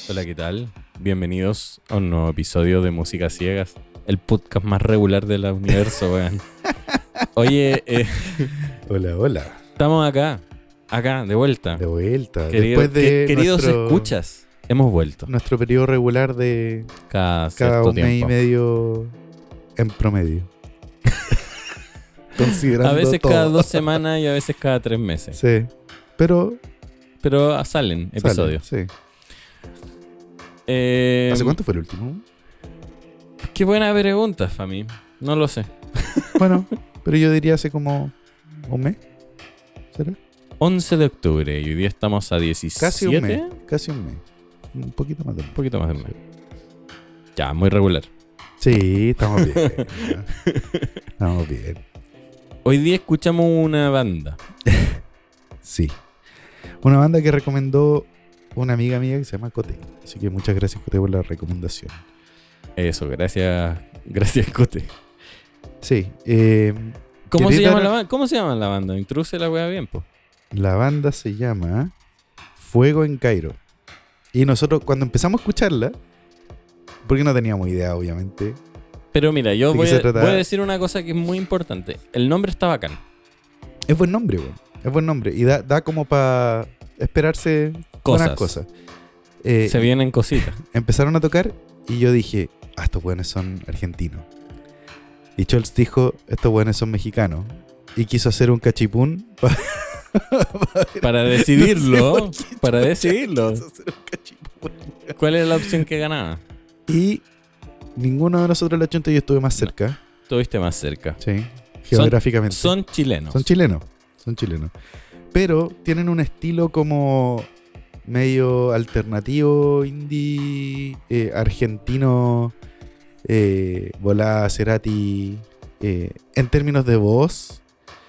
Hola, ¿qué tal? Bienvenidos a un nuevo episodio de Música Ciegas, el podcast más regular del universo, weón. Oye, Hola, hola. estamos acá, de vuelta. De vuelta. Después de queridos nuestro, escuchas, hemos vuelto. nuestro periodo regular de Cada cada cierto un mes y tiempo. medio en promedio. Considerando A veces todo. cada 2 semanas y a veces cada 3 meses. Sí. Pero Pero salen episodios. sale, sí. Eh, ¿Hace cuánto fue el último? Qué buena pregunta, Fami. No lo sé. Bueno, pero yo diría hace como un mes. ¿Será? 11 de octubre y hoy día estamos a 17. Casi un mes. Casi un mes. Un poquito más de un Un mes. poquito más de un mes. Ya, muy regular. Sí, estamos bien. Estamos bien. Hoy día escuchamos una banda. Sí. Una banda que recomendó una amiga mía que se llama Cote. Así que muchas gracias, Cote, por la recomendación. Eso, gracias, Cote. Sí. ¿Cómo se ¿Querés llama dar- la banda? ¿Cómo se llama la banda? Introduce la weá bien, po. La banda se llama Fuego en Cairo. Y nosotros cuando empezamos a escucharla, porque no teníamos idea, obviamente. Pero mira, yo ¿De voy qué se a, trata? voy a decir una cosa que es muy importante. El nombre está bacán. Es buen nombre, güey. Es buen nombre. Y da como para esperarse buenas cosas. Se vienen cositas. Empezaron a tocar y yo dije, estos buenos son argentinos. Y Scholz dijo, estos buenos son mexicanos. Y quiso hacer un cachipún Para No sé decidirlo. por qué Para chucha decidirlo. quiso hacer un cachipún. ¿Cuál es la opción que ganaba? Y ninguno de nosotros la chunta, yo estuve más cerca. Estuviste más cerca. Sí, geográficamente. Son chilenos. Son chilenos. Son chilenos. Pero tienen un estilo como medio alternativo, indie, argentino, volá, Cerati, en términos de voz,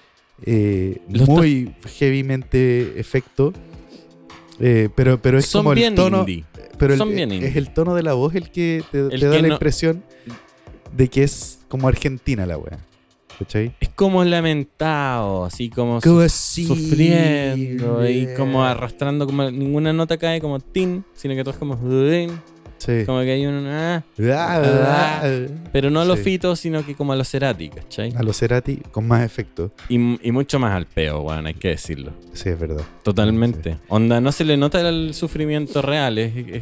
Los muy heavymente efecto, pero es Son como bien el tono, indie. pero son bien indie. es el tono de la voz el que te El da que la no- impresión de que es como argentina la wea. ¿Cachai? Es como lamentado, así como Como así, sufriendo y como yeah. arrastrando, como ninguna nota cae como tin, sino que todo es como din, Sí. como que hay un Ah, pero no a los Sí. fitos, sino que como a los Cerati, ¿cachai? A los Cerati con más efecto. Y mucho más al peo, weón, hay que decirlo. Sí, es verdad. Totalmente. Onda, no se le nota el sufrimiento real,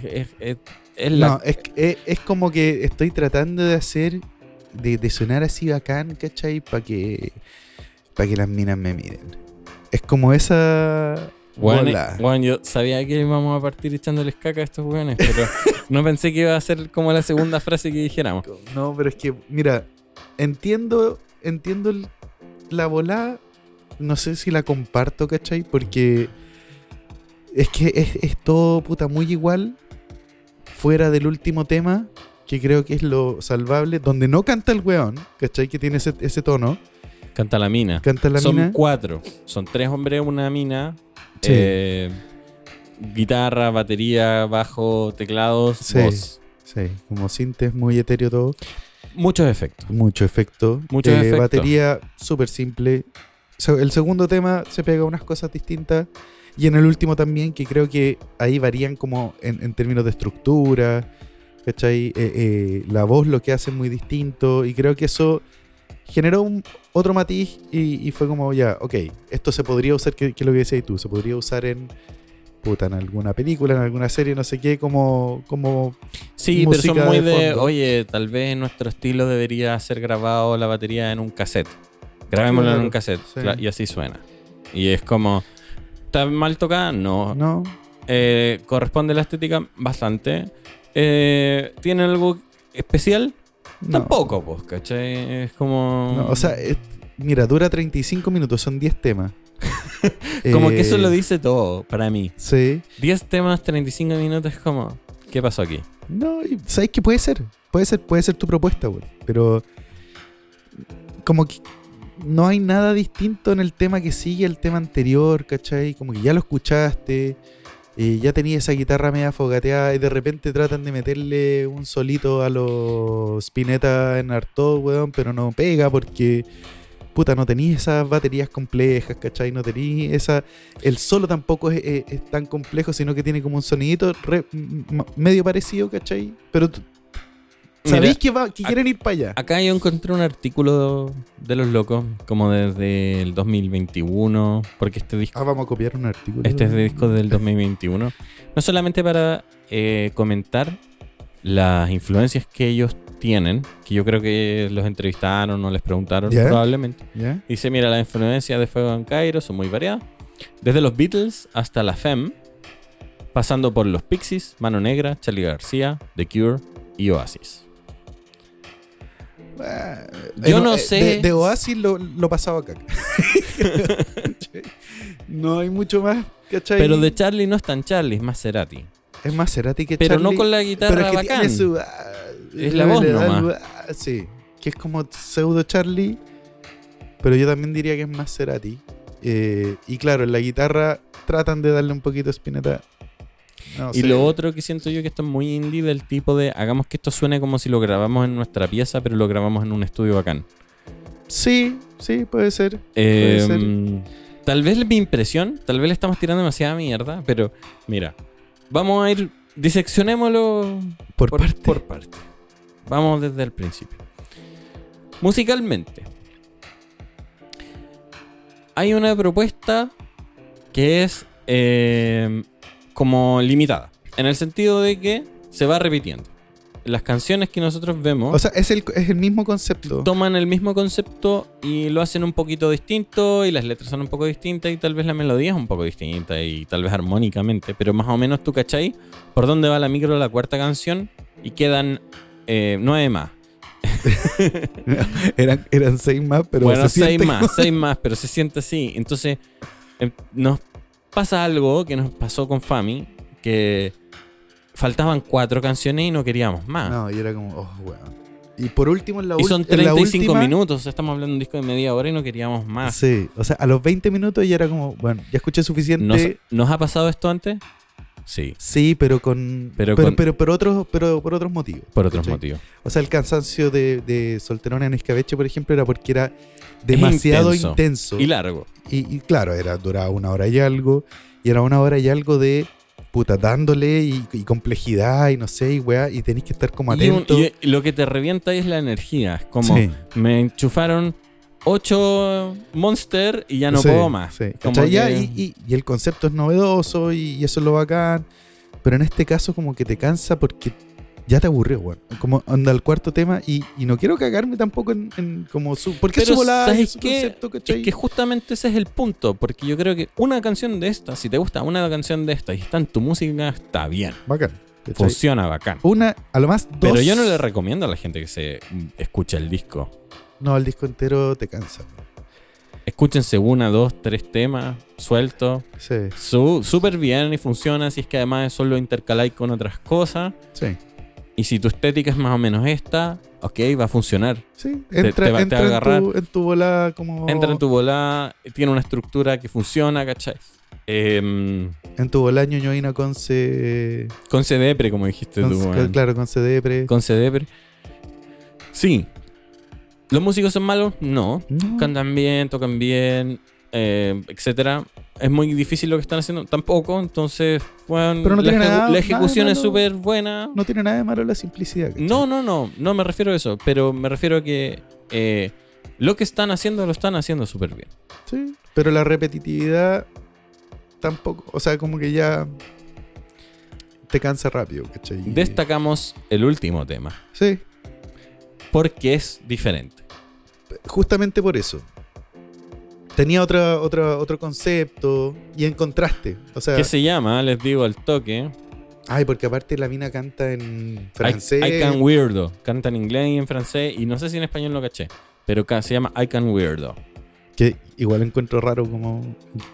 es la... No, es como que estoy tratando de hacer, de sonar así bacán, ¿cachai? Para que las minas me miren. Es como esa Weón, bola. weón, yo sabía que íbamos a partir echándoles caca a estos weones, pero no pensé que iba a ser como la segunda frase que dijéramos. No, pero es que, mira, entiendo la bola, no sé si la comparto, ¿cachai? Porque es que es todo puta muy igual, fuera del último tema, que creo que es lo salvable, donde no canta el weón, ¿cachai? Que tiene ese tono, Canta la mina. canta la Son mina. 4. Son 3 hombres, una mina. Sí. Guitarra, batería, bajo, teclados, Sí. voz. Sí, como sintes muy etéreo todo. Muchos efectos. Mucho efecto. Mucho efecto. Batería súper simple. El segundo tema se pega unas cosas distintas. Y en el último también, que creo que ahí varían como en términos de estructura. ¿Cachai? La voz lo que hace es muy distinto. Y creo que eso generó otro matiz. Y fue como, ya, ok, esto se podría usar, que es lo que decías tú, se podría usar en alguna película, en alguna serie, no sé qué, como Sí, pero son música muy de de, fondo. oye, tal vez nuestro estilo debería ser grabado la batería en un cassette. Grabémoslo en Claro, un cassette. sí. Y así suena. Y es como, ¿está mal tocada? No. no. ¿Corresponde a la estética? Bastante. ¿Tiene algo especial? No. Tampoco, pues, ¿cachai? Es como... No, o sea, mira, dura 35 minutos, son 10 temas. como que eso lo dice todo para mí. Sí. 10 temas, 35 minutos, es como... ¿Qué pasó aquí? No, ¿sabes qué puede ser? Puede ser tu propuesta, güey. Pero como que no hay nada distinto en el tema que sigue el tema anterior, ¿cachai? Como que ya lo escuchaste, ya tenía esa guitarra media fogateada y de repente tratan de meterle un solito a los Spinetta en Artaud, weón, pero no pega porque puta, no tenéis esas baterías complejas, ¿cachai? No tenéis esa... El solo tampoco es tan complejo, sino que tiene como un sonidito medio parecido, ¿cachai? Pero sabéis que quieren ir para allá. Acá yo encontré un artículo de Los Locos, como desde el 2021, porque este disco... Vamos a copiar un artículo. Este es de disco del 2021. No solamente para comentar las influencias que ellos tienen, que yo creo que los entrevistaron o les preguntaron, ¿Ya? probablemente. ¿Ya? Dice, mira, las influencias de Fuego en Cairo son muy variadas. Desde los Beatles hasta la Femme, pasando por los Pixies, Mano Negra, Charly García, The Cure y Oasis. Yo no sé... De Oasis lo pasaba acá. No hay mucho más, ¿cachai? Pero de Charlie no es tan Charlie, es más Cerati. Es más Cerati que Pero Charly, no con la guitarra pero es que bacán. tiene su, Es la voz nomás. Sí, que es como pseudo Charly, pero yo también diría que es más Cerati. Y claro, en la guitarra tratan de darle un poquito de Spinetta. No Y sé. lo otro que siento yo que esto es muy indie, del tipo de hagamos que esto suene como si lo grabamos en nuestra pieza, pero lo grabamos en un estudio bacán. Sí, puede ser. Puede ser. Tal vez mi impresión, tal vez le estamos tirando demasiada mierda, pero mira, vamos a ir, diseccionémoslo Por parte. por parte. Vamos desde el principio. Musicalmente, hay una propuesta que es como limitada, en el sentido de que se va repitiendo. Las canciones que nosotros vemos O sea, es el mismo concepto. toman el mismo concepto y lo hacen un poquito distinto, y las letras son un poco distintas, y tal vez la melodía es un poco distinta, y tal vez armónicamente, pero más o menos tú cachai por dónde va la micro de la cuarta canción, y quedan 9 más. eran 6 más, pero Bueno, se 6 siente más, 6 más, pero se siente así. Entonces, nos pasa algo que nos pasó con Fami, que faltaban 4 canciones y no queríamos más. No, y era como, oh, weón. Y por último, en la Y son en la 35 última, minutos, o sea, estamos hablando de un disco de media hora y no queríamos más. Sí, o sea, a los 20 minutos ya era como, bueno, ya escuché suficiente. ¿Nos ha pasado esto antes? Sí, Sí, pero por otros motivos. por otros ¿cachai? motivos. O sea, el cansancio de Solterona en Escabeche, por ejemplo, era porque era demasiado intenso. Y largo. Y claro, duraba 1 hora y algo. Y era 1 hora y algo de puta, dándole y complejidad y no sé, y weá, y tenés que estar como atento. Y lo que te revienta ahí es la energía. Es como, Sí. me enchufaron 8 Monster y ya no Sí, puedo más. sí. Como ¿Cachai? Ya, que- y el concepto es novedoso y eso es lo bacán. Pero en este caso como que te cansa porque ya te aburrió, weón. Como anda el cuarto tema y no quiero cagarme tampoco en como su... Porque Pero su volada y ¿sabes su qué? concepto, ¿cachai? Es que justamente ese es el punto. Porque yo creo que una canción de esta, si te gusta una canción de esta y está en tu música, está bien. Bacán. ¿cachai? Funciona bacán. Una, a lo más 2. Pero yo no le recomiendo a la gente que se escuche el disco. No, el disco entero te cansa. weón. Escúchense 1, 2, 3 temas sueltos. Sí, Súper bien y funciona si es que además eso lo intercaláis con otras cosas. sí. Y si tu estética es más o menos esta, ok, va a funcionar. Sí, te va a entra agarrar. en tu volada como... Entra en tu volada, tiene una estructura que funciona, ¿cachai? En tu volada ñoñoína con C... Con CDepre, como dijiste tú. weón. Claro, con CDepre. Con CDepre. Sí. ¿Los músicos son malos? No. No. Cantan bien, tocan bien, etcétera. Es muy difícil lo que están haciendo, tampoco. Entonces, bueno, Pero no tiene nada la ejecución de es malo. súper buena. No tiene nada de malo la simplicidad. ¿cachai? No me refiero a eso, pero me refiero a que lo que están haciendo lo están haciendo súper bien. Sí, pero la repetitividad tampoco, o sea, como que ya te cansa rápido, ¿cachai? Destacamos el último tema, Sí, porque es diferente. justamente por eso. Tenía otro concepto y en contraste. O sea, ¿Qué se llama? Les digo al toque. ay, porque aparte la mina canta en francés. I Can Weirdo. Canta en inglés y en francés, y no sé si en español lo caché, pero se llama I Can Weirdo. Que igual encuentro raro como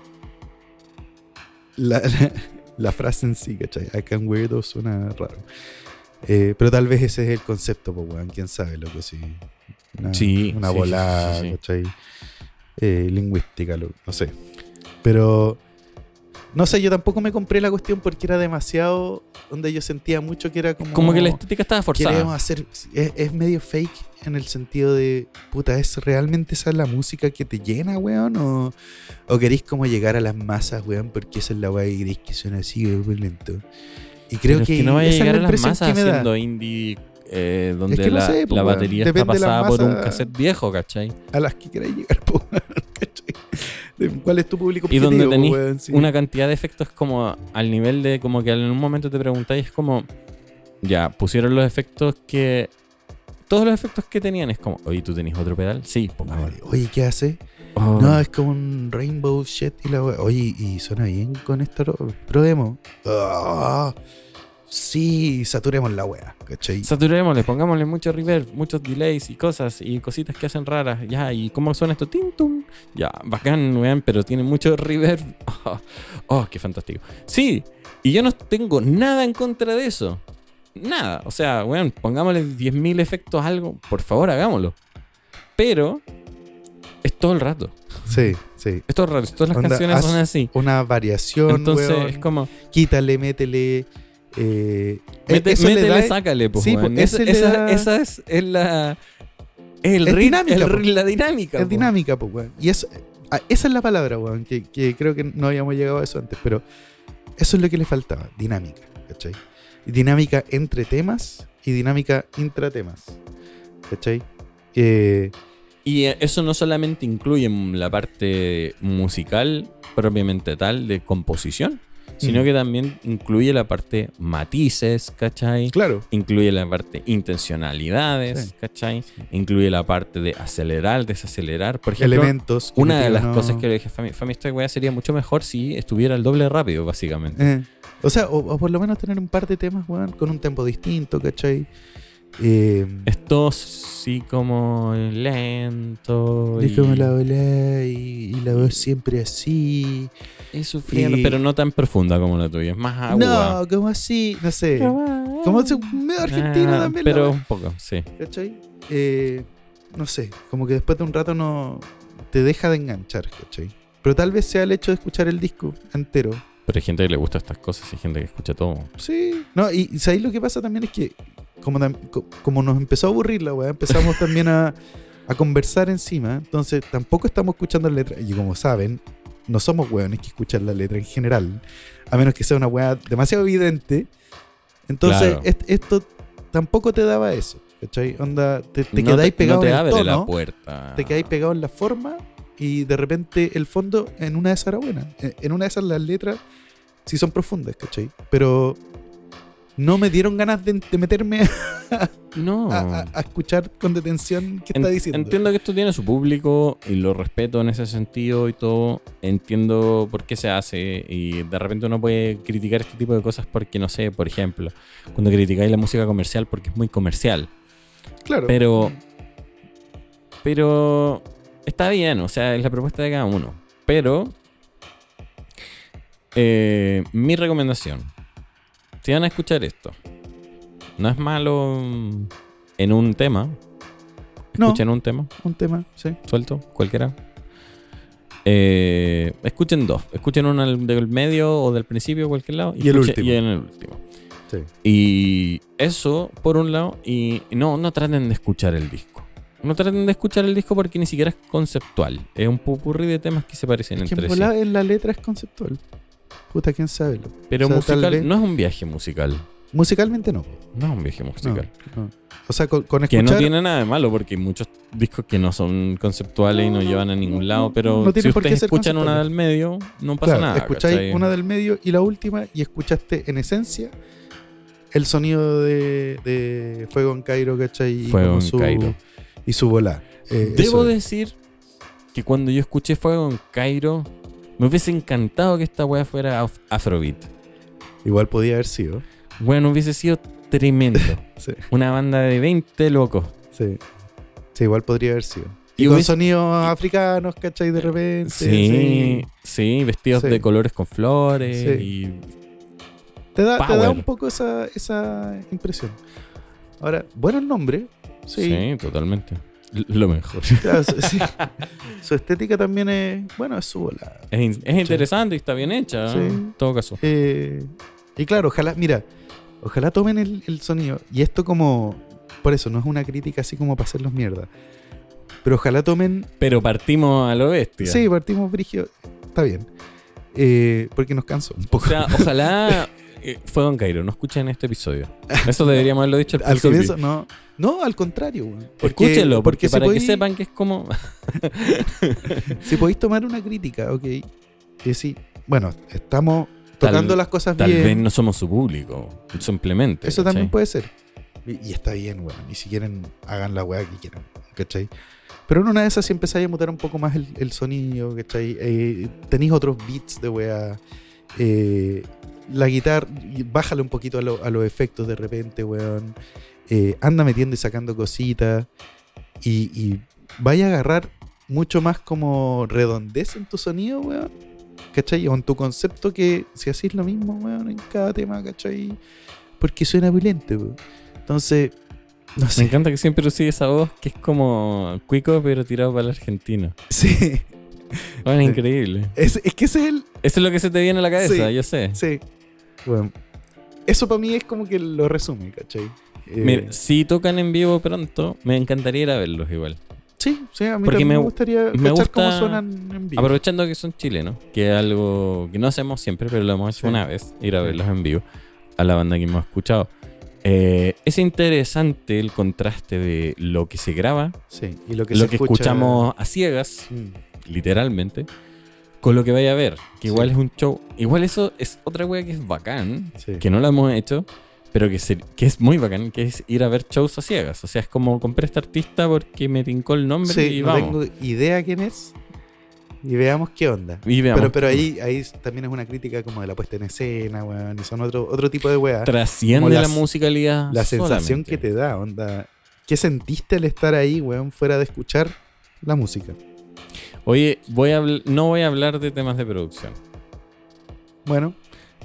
la frase en sí, ¿cachai? I can weirdo suena raro. Pero tal vez ese es el concepto, pues, weón. ¿Quién sabe, loco? Sí. Una Sí, volada, sí. ¿cachai? Lingüística, no sé. Pero No sé, yo tampoco me compré la cuestión porque era demasiado, donde yo sentía mucho que era Como que la estética estaba queremos forzada. hacer, es medio fake en el sentido de, puta, ¿es realmente esa la música que te llena, weón? ¿O queréis como llegar a las masas, weón? Porque esa es la weá que queréis que suene así, weón, lento. Y creo Pero es que, que no vaya a esa es llegar la a las impresión masas que me da. haciendo indie donde Es que no sé, pues, la weón. batería está Depende de la pasada por un masa. cassette viejo, ¿cachai? A las que queráis llegar, po, weón, ¿cachai? ¿Cuál es tu público Y objetivo, donde po, tenéis weón? Sí. una cantidad de efectos como al nivel de como que en un momento te preguntáis como, ya, pusieron los efectos que... Todos los efectos que tenían es como, oye, ¿tú tenés otro pedal? Sí, pongámosle. Oye, ¿qué hace? Oh, No, es como un rainbow shit y la wea. Oye, y suena bien con esto. Probemos. Ah, sí, saturemos la wea, ¿cachai? saturémosle, pongámosle mucho reverb, muchos delays y cosas y cositas que hacen raras. Ya, ¿y cómo suena esto? Tim, tum. Ya, bacán, weón, pero tiene mucho reverb. Oh, qué fantástico. Sí, y yo no tengo nada en contra de eso. Nada. O sea, weón, pongámosle 10.000 efectos a algo. Por favor, hagámoslo. Pero es todo el rato. Sí, sí. Es todo el rato. Todas las Onda, canciones haz son así. Una variación, Entonces weón. es como... Quítale, métele. Eso métele, le da, sácale, pues, sí, weón. pues, ese le da- Esa es la... El Es ritmo, dinámica, po. la dinámica. es po. dinámica, pues, weón. Y eso, esa es la palabra, weón. Que creo que no habíamos llegado a eso antes. Pero eso es lo que le faltaba. Dinámica, ¿cachai? Dinámica entre temas y dinámica intratemas, ¿cachai? Y eso no solamente incluye la parte musical propiamente tal de composición, sino que también incluye la parte matices, ¿cachai? Claro. Incluye la parte intencionalidades, Sí. ¿cachai? Incluye la parte de acelerar, desacelerar. Por ejemplo, Elementos. que una de metido, las ¿no? cosas que le dije a Fami, esta weá sería mucho mejor si estuviera el doble rápido, básicamente. O sea, o por lo menos tener un par de temas, weón, con un tempo distinto, ¿cachai? Esto sí como lento Es como la volá y la voz siempre así. y sufriendo, y- pero no tan profunda como la tuya. Es más agua. No, como así, no sé. Como medio argentino también, pero la un poco, sí. weá, ¿cachai? No sé, como que después de un rato no te deja de enganchar, ¿cachai? Pero tal vez sea el hecho de escuchar el disco entero. Pero hay gente que le gusta estas cosas y hay gente que escucha todo. Sí. No, y ¿sabéis lo que pasa también? Es que como nos empezó a aburrir la weá, empezamos también a conversar encima. Entonces tampoco estamos escuchando la letra. Y como saben, no somos weones que escuchan la letra en general. A menos que sea una weá demasiado evidente. Entonces Claro. esto tampoco te daba eso. ¿Cachai? Onda, te No quedáis pegado no te en el abre tono. la puerta. Te quedáis pegado en la forma. Y de repente el fondo en una de esas era buena. En una de esas las letras sí son profundas, ¿cachai? Pero no me dieron ganas de meterme No. a escuchar con detención qué está diciendo. Entiendo que esto tiene su público y lo respeto en ese sentido y todo. Entiendo por qué se hace y de repente uno puede criticar este tipo de cosas porque, no sé, por ejemplo, cuando criticáis la música comercial porque es muy comercial. Claro. Pero está bien, o sea, es la propuesta de cada uno. Pero mi recomendación, si van a escuchar esto, no es malo en un tema. No. Escuchen un tema Un tema, sí. suelto, cualquiera. Escuchen dos. Escuchen uno del medio o del principio, cualquier lado. Y el último. Y en el último. Sí. Y eso, por un lado. Y no traten de escuchar el disco. No traten de escuchar el disco porque ni siquiera es conceptual. Es un popurrí de temas que se parecen Es que entre en sí. volada en la letra es conceptual. Puta, quién sabe. Pero O sea, tal musical vez- no es un viaje musical. Musicalmente no. No es un viaje musical. No. O sea, con Que escuchar... no tiene nada de malo porque hay muchos discos que no son conceptuales y no llevan a ningún lado, pero no tiene si por qué ustedes ser escuchan una conceptuales. del medio, no pasa Claro, nada. escucháis ¿cachai? una del medio y la última y escuchaste en esencia el sonido de Fuego en Cairo, ¿cachai? Y Fuego como en Cairo. Y su volá. Debo decir que cuando yo escuché Fuego en Cairo, me hubiese encantado que esta weá fuera Afrobeat. Igual podía haber sido. Bueno, hubiese sido tremendo. Sí, Una banda de 20 locos. sí. Sí, igual podría haber sido. Y Y con hubiese- sonidos africanos, ¿cachai? De repente. Sí, vestidos Sí. de colores con flores Sí. y Te da Power. un poco esa impresión. Ahora, buenos nombres. Sí. sí, totalmente. Lo mejor. Claro, sí. Su estética también es, bueno, es su bola. Es interesante y está bien hecha, Sí. en todo caso. Y claro, ojalá tomen el sonido. Y esto como, por eso, no es una crítica así como para hacerlos mierda. Pero ojalá tomen... Pero partimos a lo bestia. Sí, partimos brigio. Está bien. Porque nos cansó un O poco. sea, ojalá Fuego en Cairo no escuchen este episodio. Eso deberíamos haberlo dicho al Al principio. comienzo, no, al contrario, weón. Escúchenlo, porque si para que podéis- sepan que es como... Si podéis tomar una crítica, ok. Sí, bueno, estamos tocando Tal- las cosas Tal bien. vez no somos su público, simplemente. Eso también ¿cachai? puede ser. Y está bien, weón. Y si quieren, hagan la weá que quieran, ¿cachai? Pero en una de esas, si empezáis a mutar un poco más el sonido, ¿cachai? Tenéis otros beats de weá. La guitarra, bájale un poquito a los efectos de repente, weón. Anda metiendo y sacando cositas. Y vaya a agarrar mucho más como redondez en tu sonido, weón. ¿Cachai? O en tu concepto, que si hacís lo mismo, weón, en cada tema, ¿cachai? Porque suena violento, weón. Entonces, no Me sé. encanta que siempre sigue esa voz que es como cuico, pero tirado para el argentino. Sí. Bueno, es increíble. Es que ese es el... Eso es lo que se te viene a la cabeza, Sí. yo sé. Sí. Bueno, eso para mí es como que lo resume, ¿cachai? Mira, si tocan en vivo pronto, me encantaría ir a verlos igual. Sí, a mí porque también me gustaría me cachar cómo gusta- suenan en vivo. Aprovechando que son chilenos, que es algo que no hacemos siempre, pero lo hemos hecho Sí. una vez, ir a verlos en vivo, a la banda que hemos escuchado. Es interesante el contraste de lo que se graba, Sí, y lo que, lo se que escucha... escuchamos a ciegas, Mm, literalmente, con lo que vaya a ver, que igual Sí. es un show. Igual eso es otra wea que es bacán, sí. que no la hemos hecho, pero que es muy bacán, que es ir a ver shows a ciegas. O sea, es como compré a este artista porque me tincó el nombre Sí, y no vamos. tengo idea quién es. Y veamos qué onda. Y veamos. Pero ahí también es una crítica como de la puesta en escena, weón. Y son otro tipo de weá. Trasciende como la las- musicalidad. La sensación solamente. que te da, onda. ¿Qué sentiste al estar ahí, weón, fuera de escuchar la música? Oye, no voy a hablar de temas de producción. Bueno,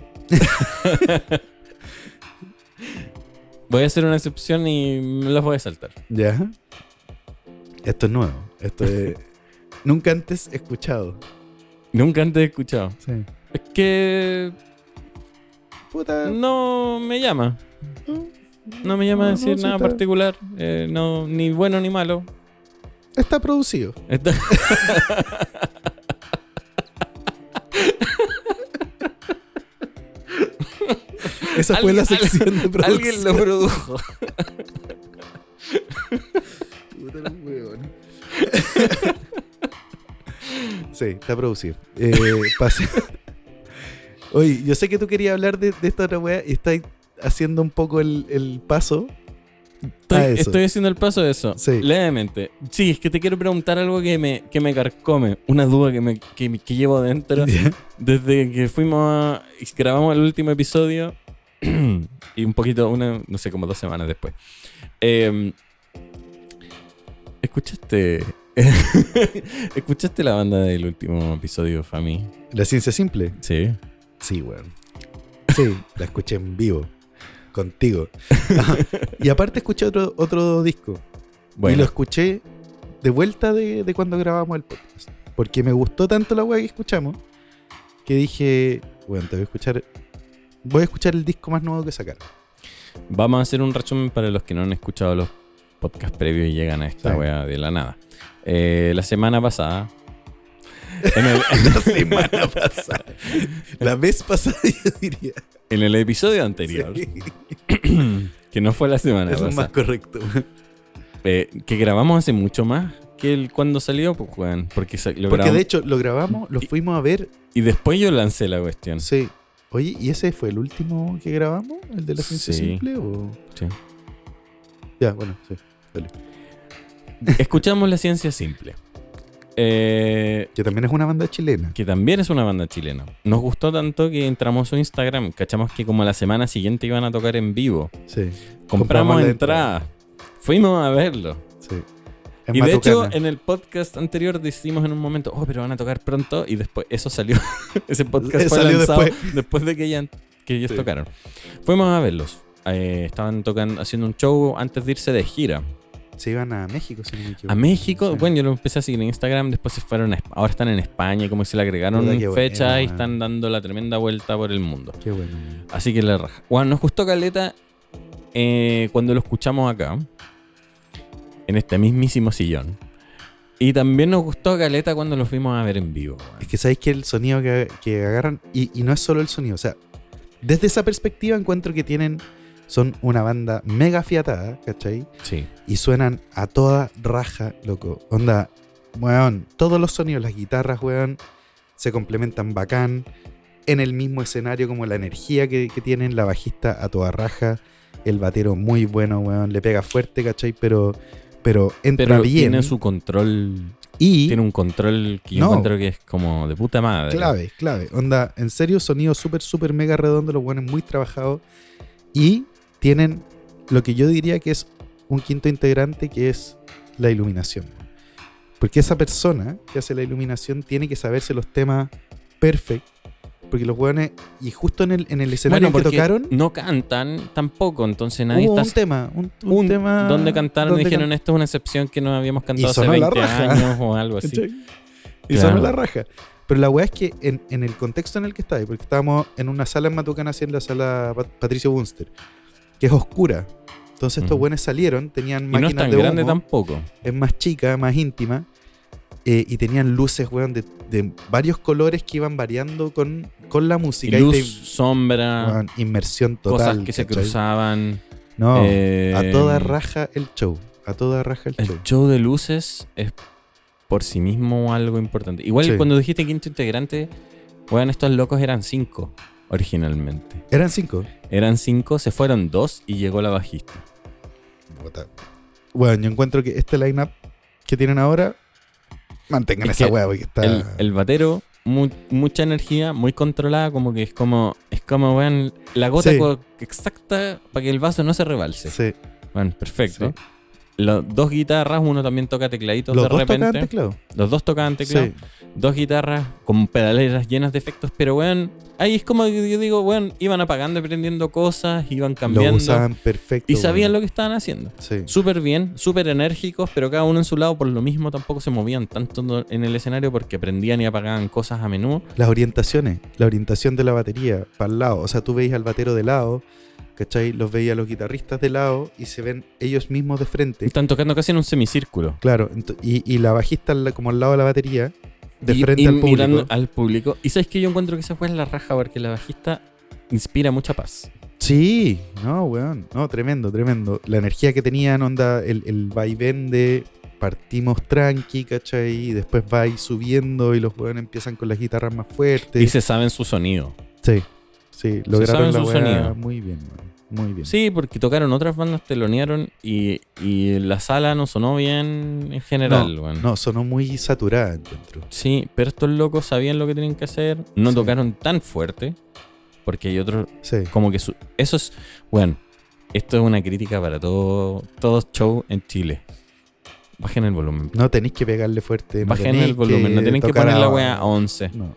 Voy a hacer una excepción y me los voy a saltar. ya. Esto es nuevo. Esto es nunca antes escuchado. Nunca antes he escuchado. Sí. Es que Puta. no me llama. No me llama a decir sí nada está- particular. No, ni bueno ni malo. Está producido. Está- Esa fue la Alguien- sección de producción. Alguien lo produjo. Puta, los huevones. Sí, está producido. Pase. Oye, yo sé que tú querías hablar de esta otra wea y estás haciendo un poco el paso a eso. Estoy haciendo el paso de eso. Sí. Levemente. Sí, es que te quiero preguntar algo que me carcome. Una duda que llevo dentro. ¿Ya? Desde que grabamos el último episodio y un poquito, no sé, como 2 semanas después. ¿Escuchaste? ¿Escuchaste la banda del último episodio, Fami? La ciencia simple. Sí. Sí, weón. Sí, la escuché en vivo. Contigo. Ajá. Y aparte escuché otro disco. Y lo Bueno, escuché de vuelta de cuando grabamos el podcast. Porque me gustó tanto la weá que escuchamos que dije, bueno, voy a escuchar el disco más nuevo que sacaron. vamos a hacer un resumen para los que no han escuchado los podcasts previos y llegan a esta Sí. wea de la nada. La semana pasada. En el, La semana pasada. La vez pasada, yo diría. en el episodio anterior, Sí. que no fue la semana Eso es más pasada, correcto. que grabamos hace mucho más que cuando salió, pues, weón. Porque lo Porque grabamos de hecho lo grabamos, lo fuimos a ver. y después yo lancé la cuestión. Sí. Oye, ¿y ese fue el último que grabamos? ¿El de la ciencia Sí. simple? ¿O? Sí. Ya, bueno, sí. Dale. Escuchamos La Ciencia Simple. Que también es una banda chilena. Que también es una banda chilena. Nos gustó tanto que entramos a su Instagram. Cachamos que como la semana siguiente iban a tocar en vivo. Sí. Compramos la entradas. Fuimos a verlo. Sí. Es Y de hecho, Matucana. en el podcast anterior decimos en un momento, pero van a tocar pronto. Y después eso salió. Ese podcast fue Salió lanzado después. después de que ellos Sí. tocaron. Fuimos a verlos. Estaban haciendo un show antes de irse de gira. se iban a México, si no me equivoco. A México, Sí. bueno, yo lo empecé a seguir en Instagram, después se fueron ahora están en España, y como que se le agregaron Puta, qué fechas bueno, y man. están dando la tremenda vuelta por el mundo. Qué bueno. Así que la raja. Bueno, nos gustó caleta cuando lo escuchamos acá, en este mismísimo sillón. Y también nos gustó caleta cuando lo fuimos a ver en vivo. weón. Es que sabéis que el sonido que agarran, y no es solo el sonido, o sea, desde esa perspectiva encuentro que son una banda mega fiatada, ¿cachai? Sí. Y suenan a toda raja, loco. Onda, weón, todos los sonidos, las guitarras, weón, se complementan bacán. En el mismo escenario, como la energía que tienen, la bajista a toda raja, el batero muy bueno, weón, le pega fuerte, ¿cachai? Pero entra Pero bien. tiene su control. Y Tiene un control que yo No. encuentro que es como de puta madre. clave. Onda, en serio, sonido súper mega redondo, los buenos muy trabajados. Y tienen lo que yo diría que es un quinto integrante, que es la iluminación. Porque esa persona que hace la iluminación tiene que saberse los temas perfectos. Porque los hueones, y justo en el escenario Bueno, que porque tocaron, no cantan tampoco, entonces nadie hubo está... un tema. Un tema donde cantaron y donde dijeron, esto es una excepción que no habíamos cantado hace sonó la 20 raja. años o algo así. ¿cachai? Y Claro. sonó la raja. Pero la weá es que en el contexto en el que está, porque estábamos en una sala en Matucana, así en la sala Patricio Bunster, que es oscura. Entonces estos Ujú. buenos salieron, tenían Y no es máquinas tan de grande humo, tampoco. es más chica, más íntima, y tenían luces, weón, de varios colores que iban variando con la Y música. luz, y sombra, weón, inmersión total. cosas que se ¿cachai? cruzaban. No, Eh, a toda raja el show. A toda raja el show. El show de luces es por sí mismo algo importante. Igual Sí. cuando dijiste quinto integrante, weón, estos locos eran 5 originalmente. Eran 5. Eran 5, se fueron 2 y llegó la bajista. Bueno, yo encuentro que este line-up que tienen ahora, mantengan Es esa que weá, porque está. El batero, mucha energía, muy controlada, como que es como weón, la gota Sí. exacta para que el vaso no se rebalse. Sí. Bueno, perfecto. Sí. Las 2 guitarras, uno también toca tecladitos Los de dos repente. tocaban teclado. Los dos tocaban teclado. Sí. 2 guitarras con pedaleras llenas de efectos, pero weón, ahí es como que yo digo, weón, iban apagando y prendiendo cosas, iban Lo cambiando usaban perfecto. y sabían weón. lo que estaban haciendo. Sí. Súper bien, súper enérgicos, pero cada uno en su lado, por lo mismo tampoco se movían tanto en el escenario porque prendían y apagaban cosas a menudo. Las orientaciones, la orientación de la batería para el lado. O sea, tú veis al batero de lado, ¿cachai? Los veis a los guitarristas de lado y se ven ellos mismos de frente. Están tocando casi en un semicírculo. Claro, y la bajista como al lado de la batería, de Y- frente y al público. mirando al público. Y sabes que yo encuentro que esa fue la raja porque la bajista inspira mucha paz. Sí, no, weón. No, tremendo. La energía que tenían, onda, el vaivén de partimos tranqui, ¿cachai? Y después vais subiendo y los weones empiezan con las guitarras más fuertes. Y se saben su sonido. Sí, lograron saben la su weá sonido. muy bien, weón. Muy bien. Sí, porque tocaron otras bandas, telonearon y la sala no sonó bien en general, weón. No, sonó muy saturada, encuentro. Sí, pero estos locos sabían lo que tenían que hacer. No Sí. tocaron tan fuerte. Porque hay otros, Sí. como que eso es, bueno, esto es una crítica para todo show en Chile. Bajen el volumen. No tenéis que pegarle fuerte. No Bajen tenéis el volumen, no tienen que tocar poner la weá a 11. No.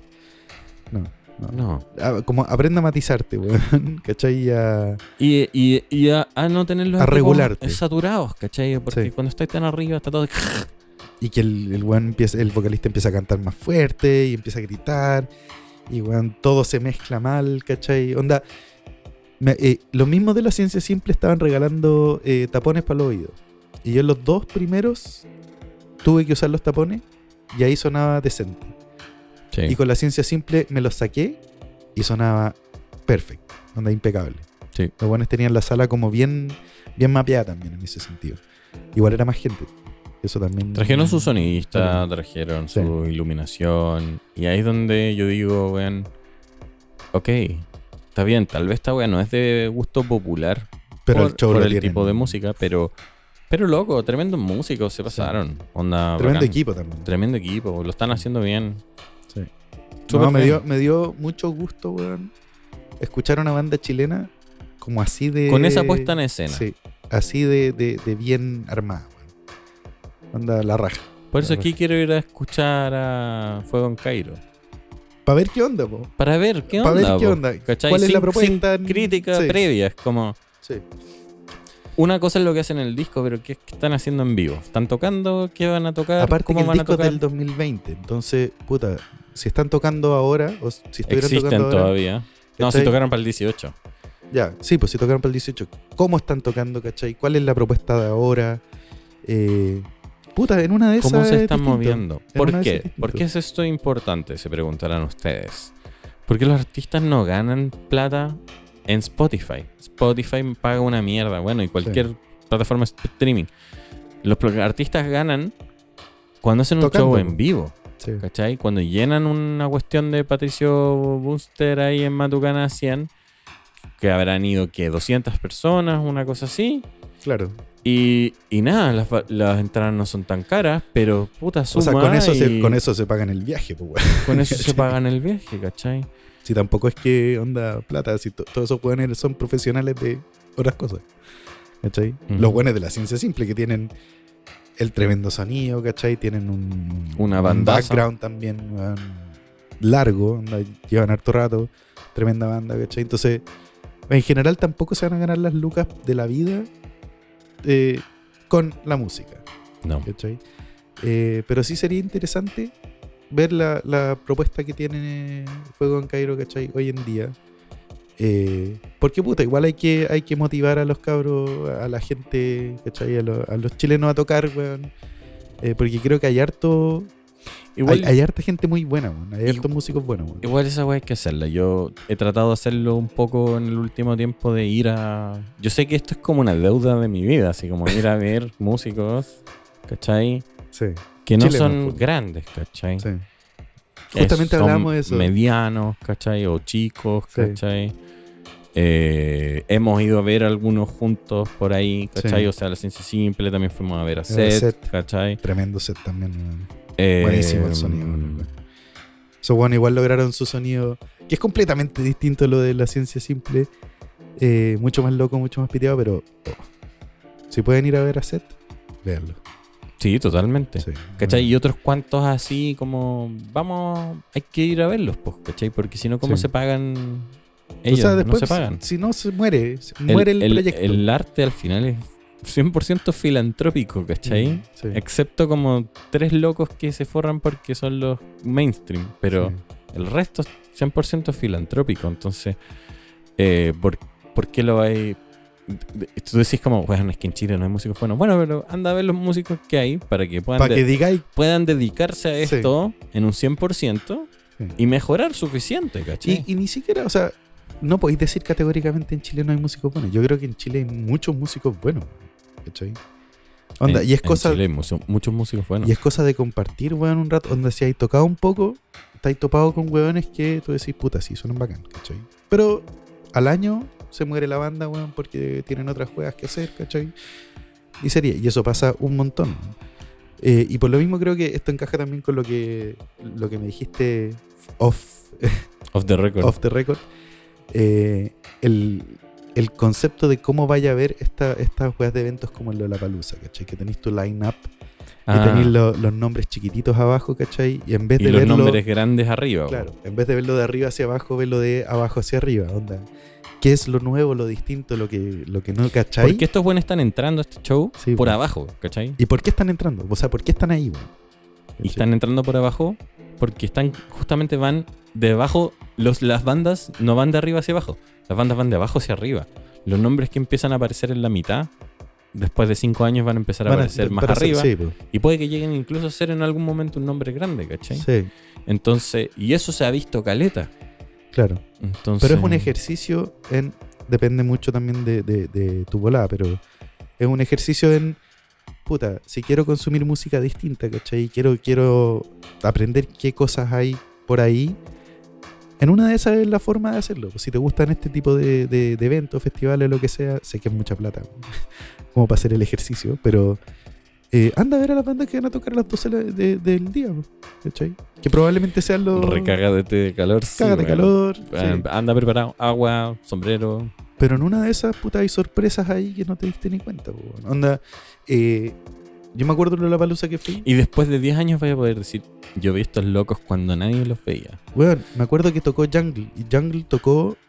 No. Como aprenda a matizarte, weón. ¿Cachai? Y a no tener los A equipos regularte. saturados, ¿cachai? Porque Sí. cuando estáis tan arriba está todo... Y que el weón el vocalista empieza a cantar más fuerte y empieza a gritar. Y weón, todo se mezcla mal, ¿cachai? Onda. Los mismos de la Ciencia Simple estaban regalando tapones para los oídos. Y yo en los 2 primeros tuve que usar los tapones y ahí sonaba decente. Sí. Y con la Ciencia Simple me los saqué y sonaba perfecto, onda impecable. Sí. Los buenos tenían la sala como bien mapeada también en ese sentido. Igual era más gente. Eso también. Trajeron su sonidista, También. trajeron Sí. su iluminación. Y ahí es donde yo digo, weón, ok, está bien, tal vez esta weá no es de gusto popular Pero el show por lo el tienen. tipo de música, pero loco, tremendos músicos se pasaron. Onda, Tremendo bacán. equipo también. Tremendo equipo, lo están haciendo bien. Sí. Súper No, bien. me dio mucho gusto, weón, escuchar a una banda chilena como así de. Con esa puesta en escena. Sí, así de bien armada, weón. Onda la raja. Por eso La aquí raja. quiero ir a escuchar a Fuego en Cairo. Para ver qué onda, po. Para ver qué Pa' onda. ver qué po, onda. ¿cachai? ¿Cuál es la Sin propuesta? crítica Sí. previa. Es como Sí. una cosa es lo que hacen en el disco, pero ¿qué están haciendo en vivo? ¿Están tocando? ¿Qué van a tocar? Aparte ¿Cómo que el van a disco es tocar? del 2020, entonces, puta, si están tocando ahora, o si estuvieran Existen tocando ahora, todavía. No, ¿cachai? si tocaron para el 18. Ya, sí, pues si tocaron para el 18, ¿cómo están tocando, cachai? ¿Cuál es la propuesta de ahora? Puta, en una de esas ¿Cómo se es están distinto. moviendo? En ¿Por una de esas qué? es distinto. ¿Por qué es esto importante? Se preguntarán ustedes. ¿Por qué los artistas no ganan plata en Spotify? Spotify paga una mierda. Bueno, y cualquier plataforma de streaming. Los artistas ganan cuando hacen un Tocando, show po. en vivo. Sí. ¿Cachai? Cuando llenan una cuestión de Patricio Booster ahí en Matucana 100, que habrán ido, que 200 personas, una cosa así. Claro. Y nada, las entradas no son tan caras, pero puta suma. O sea, con y eso se pagan el viaje, pues, weón. con eso se pagan el viaje, ¿cachai? Si tampoco es que onda plata, si todos esos weones son profesionales de otras cosas. ¿Cachai? Ujú. Los weones de la ciencia simple que tienen el tremendo sonido, ¿cachai? Tienen Una un bandaza. background también weón, largo, onda, llevan harto rato, tremenda banda, ¿cachai? Entonces, en general tampoco se van a ganar las lucas de la vida con la música, No. ¿cachai? Pero sí sería interesante ver la propuesta que tiene Fuego en Cairo, ¿cachai? Hoy en día. Porque puta, igual hay que motivar a los cabros, a la gente, ¿cachai? A los chilenos a tocar, weón. Porque creo que hay harto. Igual, Hay harta gente muy buena, weón. Hay hartos músicos buenos, weón. igual esa weá hay que hacerla. Yo he tratado de hacerlo un poco en el último tiempo, de ir a... Yo sé que esto es como una deuda de mi vida, así como ir a ver músicos, ¿cachai? Sí, Que no Chileno, son pues. grandes, ¿cachai? sí. Justamente Son hablábamos de eso. medianos, ¿cachai? O chicos, Sí. ¿cachai? Hemos ido a ver algunos juntos por ahí, ¿cachai? Sí. O sea, La Ciencia Simple, también fuimos a ver a Set. Set, ¿cachai? Tremendo set también, weón. Buenísimo el sonido, weón. mm, Esos weones igual lograron su sonido, que es completamente distinto a lo de la ciencia simple. Mucho más loco, mucho más piteado, pero si pueden ir a ver a Set, véanlo. Sí, totalmente. Sí. ¿Cachai? Y otros cuantos así como, vamos, hay que ir a verlos, pues, ¿cachai? Porque si no, ¿cómo Sí. se pagan O ellos? sea, después, no se pagan. si no, se muere el proyecto. El arte al final es 100% filantrópico, ¿cachai? Sí. Excepto como 3 locos que se forran porque son los mainstream, pero Sí. el resto es 100% filantrópico. Entonces, ¿por qué lo hay? Tú decís como, bueno, es que en Chile no hay músicos buenos. Bueno, pero anda a ver los músicos que hay para que puedan, Para que digáis, puedan dedicarse a Sí. esto en un 100% Sí. y mejorar suficiente, ¿cachai? y ni siquiera, o sea, no podéis decir categóricamente en Chile no hay músicos buenos. Yo creo que en Chile hay muchos músicos buenos. ¿Cachai? Onda, y es cosa. En Chile hay muchos músicos buenos. Y es cosa de compartir, weón, un rato. Onda, si hay tocado un poco, estáis topado con weones que tú decís, puta, sí, suenan bacán, ¿cachai? Pero al año se muere la banda, weón, porque tienen otras juegas que hacer, ¿cachai? Y eso pasa un montón. Y por lo mismo creo que esto encaja también con lo que me dijiste off Off the record. the record. El concepto de cómo vaya a ver estas weas de eventos como el Lollapalooza, ¿cachai? Que tenéis tu line-up y tenéis los nombres chiquititos abajo, ¿cachai? Y en vez y de los verlo... nombres grandes arriba. Claro, en vez de verlo de arriba hacia abajo, verlo de abajo hacia arriba, onda. ¿Qué es lo nuevo, lo distinto, lo que no cachai? ¿Por qué estos buenos están entrando a este show Sí, por pues. abajo, ¿cachai? ¿Y por qué están entrando? O sea, ¿por qué están ahí, weón? Y ¿Cachai? están entrando por abajo porque justamente van de abajo. Las bandas no van de arriba hacia abajo. Las bandas van de abajo hacia arriba. Los nombres que empiezan a aparecer en la mitad, después de 5 años van a empezar a aparecer más arriba. Sí, pues. Y puede que lleguen incluso a ser en algún momento un nombre grande, ¿cachai? Sí, Entonces, y eso se ha visto caleta. claro. Entonces, Pero es un ejercicio en... Depende mucho también de tu volada, pero es un ejercicio en... Puta, si quiero consumir música distinta, ¿cachai? Quiero aprender qué cosas hay por ahí. En una de esas es la forma de hacerlo. Si te gustan este tipo de eventos, festivales, lo que sea, sé que es mucha plata como para hacer el ejercicio, pero anda a ver a las bandas que van a tocar a las 12 del día, ¿cachai? Que probablemente sean los... Recágate de calor. sí, Caga de weón. calor. Sí. Anda preparado. Agua, sombrero. Pero en una de esas, puta, hay sorpresas ahí que no te diste ni cuenta, po, weón. Onda, yo me acuerdo de la palusa que fui. Y después de 10 años vaya a poder decir, yo vi estos locos cuando nadie los veía. Weón, me acuerdo que tocó Jungle. Y Jungle tocó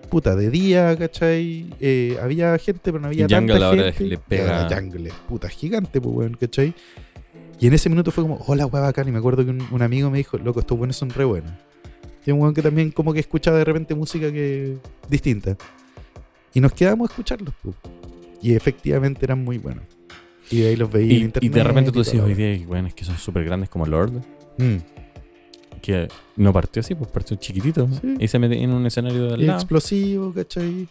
puta, de día, ¿cachai? Había gente, pero no había Y Jungle tanta ahora gente. le pega. Y Jungle es puta gigante, pues, weón, ¿cachai? Y en ese minuto fue como, hola, weón, bacán. Y me acuerdo que un amigo me dijo, loco, estos buenos son re buenos. Y un weón que también como que escuchaba de repente música que distinta. Y nos quedamos a escucharlos, pues. Y efectivamente eran muy buenos. Y de ahí los veía en Y internet. de repente tú y decís, toda la hoy día, bueno, es que son súper grandes como Lord. weá. Que no partió así, pues partió chiquitito. Sí. Y se mete en un escenario de al Y lado. explosivo, ¿cachai?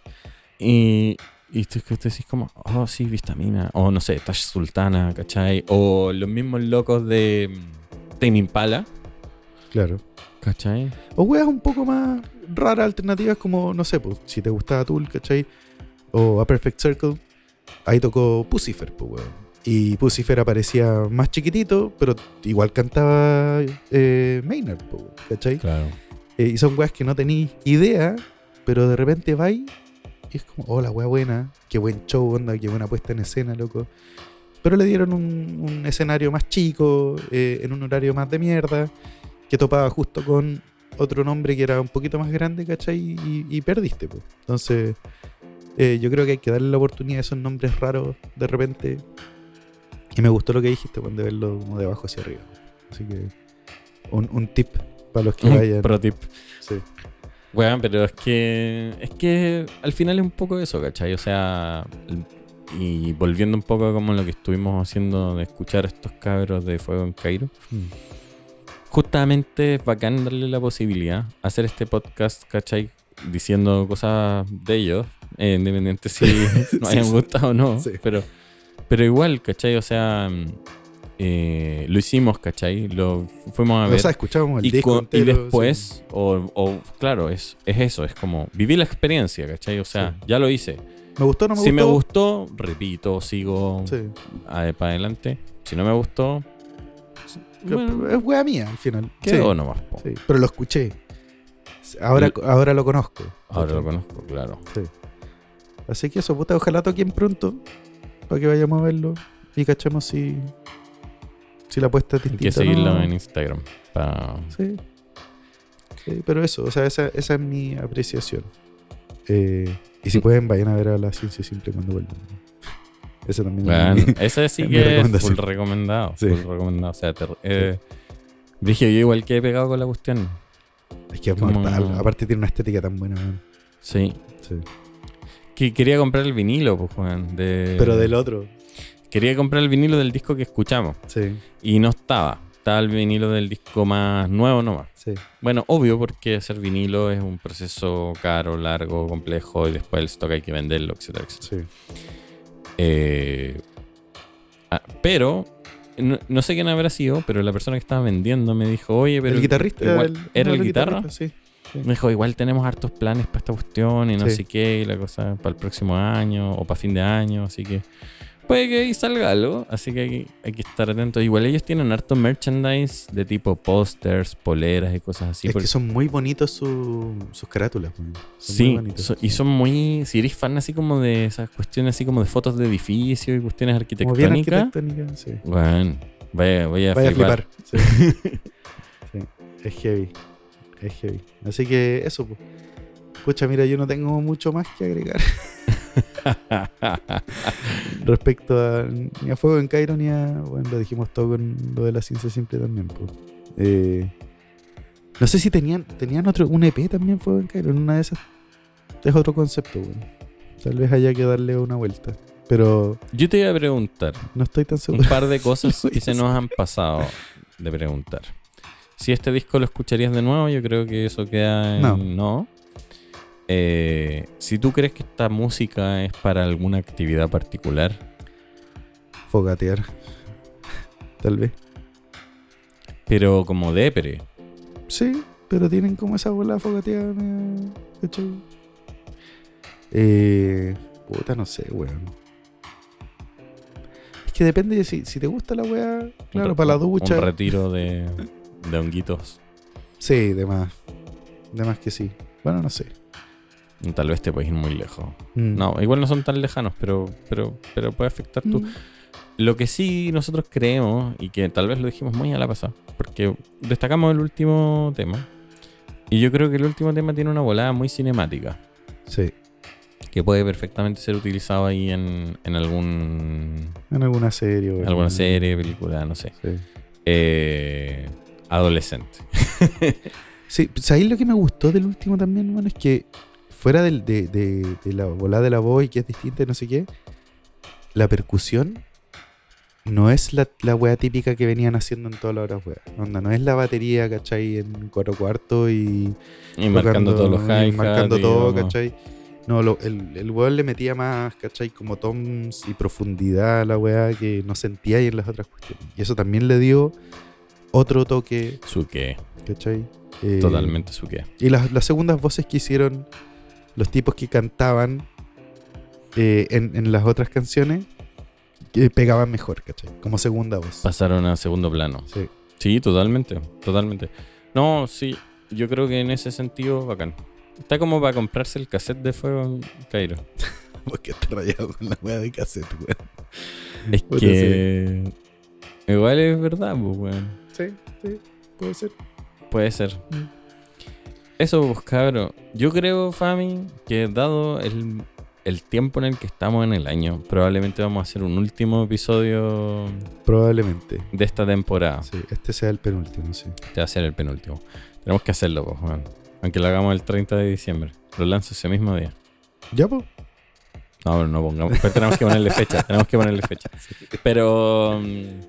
Y tú decís como, oh sí, Vistamina. O no sé, Tash Sultana, ¿cachai? O los mismos locos de Tame Impala, Claro. ¿cachai? O weas un poco más raras, alternativas, como, no sé, pues, si te gustaba Tool, ¿cachai? O A Perfect Circle. Ahí tocó Puscifer, pues, weón. Y Puscifer aparecía más chiquitito, pero igual cantaba Maynard, pues, weón, ¿cachai? Claro. Y son weas que no tenéis idea, pero de repente vais y es como, oh, la wea buena, qué buen show, onda, qué buena puesta en escena, loco. Pero le dieron un escenario más chico, en un horario más de mierda, que topaba justo con otro nombre que era un poquito más grande, ¿cachai? Y perdiste, pues. Entonces, yo creo que hay que darle la oportunidad a esos nombres raros de repente. Y me gustó lo que dijiste, de verlo como de abajo hacia arriba. Así que, un tip para los que vayan. Pro tip. Sí. Bueno, pero es que al final es un poco eso, ¿cachai? O sea, y volviendo un poco como lo que estuvimos haciendo de escuchar a estos cabros de Fuego en Cairo, justamente es bacán darle la posibilidad a hacer este podcast, ¿cachai? Diciendo cosas de ellos, independiente si nos hayan gustado o no, Sí. pero igual, ¿cachai? O sea, lo hicimos, ¿cachai? Lo fuimos a ver. O sea, escuchábamos el Y, disco y entero, después, sí. o claro, es eso, es como viví la experiencia, ¿cachai? O sea, Sí. ya lo hice. ¿Me gustó o no me Si gustó? me gustó, repito, sigo Sí. para adelante. Si no me gustó, bueno, Es wea mía al final. quedó Sí, nomás. Po. sí. Pero lo escuché. Ahora lo conozco. Ahora lo conozco, claro. Sí. Así que eso, puta, ojalá toquen pronto para que vayamos a verlo y cachemos si la apuesta es Hay distinta. que seguirlo ¿no? en Instagram. Sí. Sí, pero eso, o sea, esa es mi apreciación. Y si pueden, vayan a ver a La Ciencia Simple cuando vuelvan. Esa también Bueno, es mi- ese sí mi que es recomendación. full recomendado. Sí. Full recomendado. O sea, Brigio, yo igual que he pegado con la cuestión. Es que es como- mortal. Aparte tiene una estética tan buena, man. Sí. Sí. Que quería comprar el vinilo, pues, Juan. Pero del otro. Quería comprar el vinilo del disco que escuchamos. Sí, Y no estaba. Estaba el vinilo del disco más nuevo nomás. sí. Bueno, obvio, porque hacer vinilo es un proceso caro, largo, complejo. Y después el stock hay que venderlo, etcétera, etcétera. Sí. Pero, no sé quién habrá sido, pero la persona que estaba vendiendo me dijo, oye, pero el guitarrista. igual, ¿era uno el de los guitarra? guitarristas, Sí. Sí. Me dijo, igual tenemos hartos planes para esta cuestión y no Sí. sé qué, y la cosa para el próximo año o para fin de año, así que puede que ahí salga algo, así que hay que estar atentos. Igual ellos tienen harto merchandise de tipo pósters, poleras y cosas así. Es porque- que son muy bonitos sus carátulas. Man. Son sí, muy bonitos. y son muy... Si eres fan así como de esas cuestiones así como de fotos de edificios y cuestiones Como bien arquitectónicas, arquitectónicas, sí. bueno, vaya a Vaya a flipar. flipar. Sí. Sí, es heavy. Es heavy. Así que eso, pues. Pucha, mira, yo no tengo mucho más que agregar respecto a ni a Fuego en Cairo ni a. Bueno, lo dijimos todo con lo de La Ciencia Simple también, pues. No sé si tenían un EP también, Fuego en Cairo. En una de esas es otro concepto, bueno. Tal vez haya que darle una vuelta. Pero Yo te iba a preguntar no estoy tan un seguro. par de cosas Lo que se hice. nos han pasado de preguntar. Si este disco lo escucharías de nuevo, yo creo que eso queda en no. Si tú crees que esta música es para alguna actividad particular, Fogatear. Tal vez. pero como depre, Sí, pero tienen como esa bola fogateada. ¿Cachai? Puta, no sé, weón. Es que depende de si te gusta la weá. Claro, para la ducha. un retiro de honguitos, Sí, de más. De más que sí. Bueno, no sé. tal vez te puedes ir muy lejos. Mm. No, igual no son tan lejanos, pero puede afectar tu... Mm. Lo que sí nosotros creemos, y que tal vez lo dijimos muy a la pasada, porque destacamos el último tema, y yo creo que el último tema tiene una volada muy cinemática. Sí. que puede perfectamente ser utilizado ahí en En alguna serie. O alguna serie, película, no sé. Sí. Adolescente. Sí, ¿sabéis lo que me gustó del último también, bueno? Es que fuera de la volada de la voz y que es distinta y no sé qué, la percusión no es la wea típica que venían haciendo en todas las otras weas. Onda, no es la batería, ¿cachai? En 4/4 y Marcando todos los hi-hats. marcando todo, digamos. ¿cachai? No, el weón le metía más, ¿cachai? Como toms y profundidad a la wea que no sentía ahí en las otras cuestiones. Y eso también le dio otro toque, Su qué. ¿cachai? Totalmente su qué. Y las segundas voces que hicieron los tipos que cantaban en las otras canciones pegaban mejor, ¿cachai? Como segunda voz. Pasaron a segundo plano. Sí. Sí, totalmente. Totalmente. No, sí. Yo creo que en ese sentido, bacán. Está como para comprarse el cassette de Fuego en Cairo. Porque está rayado con la wea de cassette, weón. Es Puta, que... Igual es verdad, pues, weón. Sí, puede ser. Puede ser. Eso, pues, cabro. Yo creo, Fami, que dado el tiempo en el que estamos en el año, probablemente vamos a hacer un último episodio Probablemente. de esta temporada. Sí, este sea el penúltimo, sí. Este va a ser el penúltimo. Tenemos que hacerlo, pues, weón. Aunque lo hagamos el 30 de diciembre. Lo lanzo ese mismo día. ¿Ya, po? No, pero no pongamos. Pero tenemos que ponerle fecha. Pero...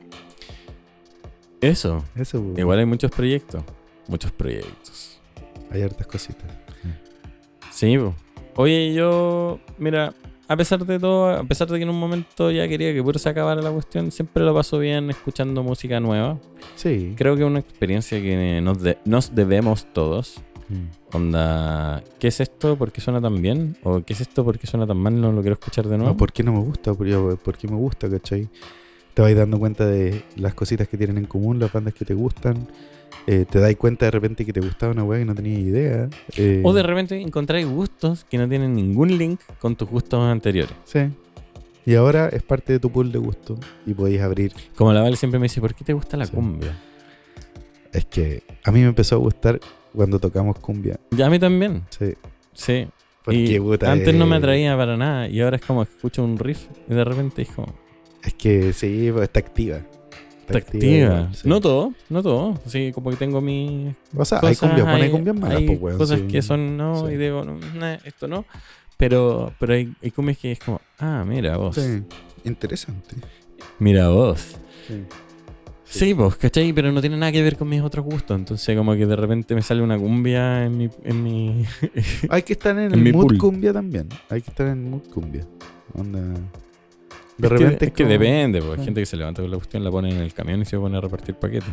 eso. Eso, po. Igual hay muchos proyectos. Muchos proyectos. Hay hartas cositas. Sí, po. Oye, yo... Mira, a pesar de todo, a pesar de que en un momento ya quería que puro se acabara la cuestión, siempre lo paso bien escuchando música nueva. Sí. Creo que es una experiencia que nos debemos todos. Onda, ¿qué es esto? ¿Por qué suena tan bien? ¿O qué es esto? ¿Por qué suena tan mal? No lo quiero escuchar de nuevo. No, ¿por qué no me gusta? ¿Por qué me gusta, cachai? Te vas dando cuenta de las cositas que tienen en común, las bandas que te gustan. Te das cuenta de repente que te gustaba una weá que no tenías idea. O de repente encontráis gustos que no tienen ningún link con tus gustos anteriores. Sí. Y ahora es parte de tu pool de gusto y podéis abrir. Como la Vale siempre me dice, ¿por qué te gusta la Sí. cumbia? Es que a mí me empezó a gustar cuando tocamos cumbia. Ya a mí también. Sí. Sí. Porque, Y puta, antes no me atraía para nada. Y ahora es como escucho un riff y de repente es como... Es que sí, pues, está activa. Está activa. igual, sí. No todo. Así como que tengo mis O sea, cosas. hay cumbia, pone cumbias malas, hay pues, weón. cosas sí. que son no, Sí. y digo, no, esto no. Pero hay cumbias que es como, mira vos. Sí. Interesante. Mira vos. Sí. Sí, pues, ¿cachai? Pero no tiene nada que ver con mis otros gustos. Entonces, como que de repente me sale una cumbia en mi... Hay que estar en En mi el mood pool. cumbia también. Hay que estar en el mood cumbia. Onda. De Es repente es que como- depende, pues. Hay Ah. gente que se levanta con la cuestión, la pone en el camión y se pone a repartir paquetes.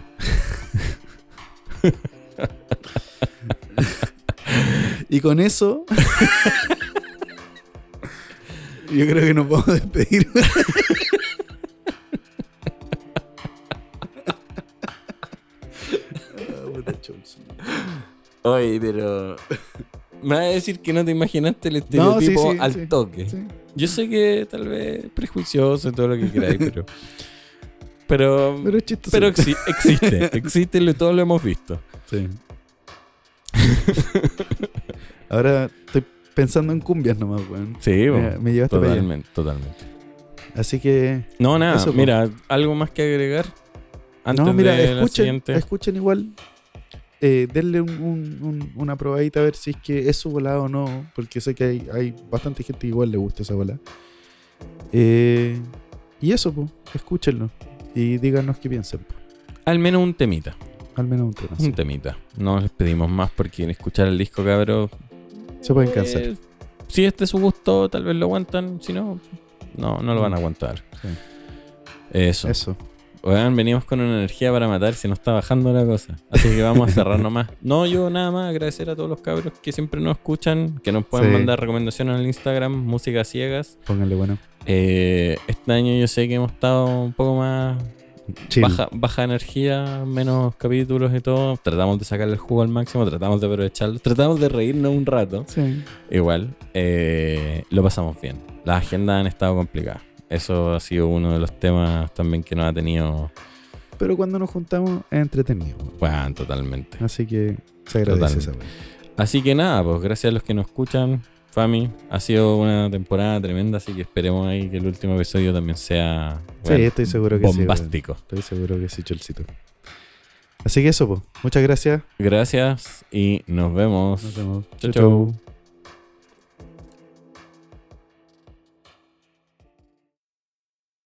Y con eso. Yo creo que nos podemos despedir. Oye, pero... Me vas a decir que no te imaginaste el estereotipo al sí, toque. sí. Yo sé que tal vez prejuicioso y todo lo que queráis, pero Pero es chistoso. pero existe, todos lo hemos visto. Sí. Ahora estoy pensando en cumbias nomás, weón. Sí, Me llevaste para allá. totalmente. Así que. No, nada, Eso, po. mira, algo más que agregar antes No, mira, de la siguiente. escuchen igual. Denle una probadita a ver si es que es su volada o no. Porque sé que hay bastante gente que igual le gusta esa volada. Y eso, pues, escúchenlo. Y díganos qué piensan, po. Al menos un temita. Al menos un tema. sí. Un temita. No les pedimos más porque en escuchar el disco, cabrón. Se pueden cansar. Si este es su gusto, tal vez lo aguantan. Si no, no lo van a aguantar. Sí. Eso. Oigan, venimos con una energía para matar, se nos está bajando la cosa. Así que vamos a cerrar nomás. No, yo nada más agradecer a todos los cabros que siempre nos escuchan, que nos pueden Sí. mandar recomendaciones en el Instagram, Música Ciegas. Pónganle bueno. Este año yo sé que hemos estado un poco más Chill. baja energía, menos capítulos y todo. Tratamos de sacarle el jugo al máximo, tratamos de aprovecharlo, tratamos de reírnos un rato. Sí. Igual, lo pasamos bien. Las agendas han estado complicadas. Eso ha sido uno de los temas también que nos ha tenido... Pero cuando nos juntamos es entretenido, weón. Bueno, totalmente. Así que se agradece Totalmente. esa weón. Así que nada, pues gracias a los que nos escuchan. Fami, ha sido una temporada tremenda, así que esperemos ahí que el último episodio también sea Sí, estoy seguro que sí. bombástico. Estoy seguro que sí, Cholcito. Así que eso, pues. Muchas gracias. Gracias y nos vemos. Nos vemos. Chau, chau.